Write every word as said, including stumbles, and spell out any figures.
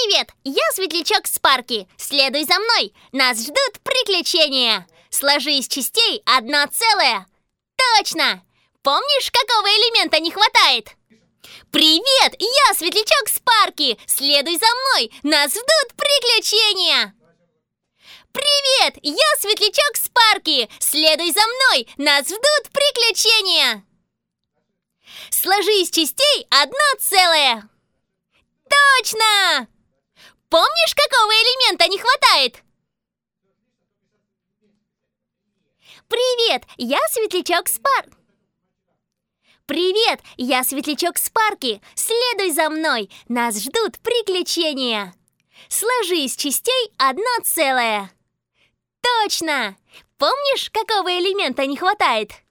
Привет, я Светлячок Спарки. Следуй за мной, нас ждут приключения. Сложи из частей одно целое. Точно! Помнишь, какого элемента не хватает? Привет, я Светлячок Спарки. Следуй за мной, нас ждут приключения. Привет, я Светлячок Спарки. Следуй за мной, нас ждут приключения. Сложи из частей одно целое. Точно! Помнишь, какого элемента не хватает? Привет, я Светлячок Спарки. Привет, я Светлячок Спарки. Следуй за мной, нас ждут приключения. Сложи из частей одно целое. Точно! Помнишь, какого элемента не хватает?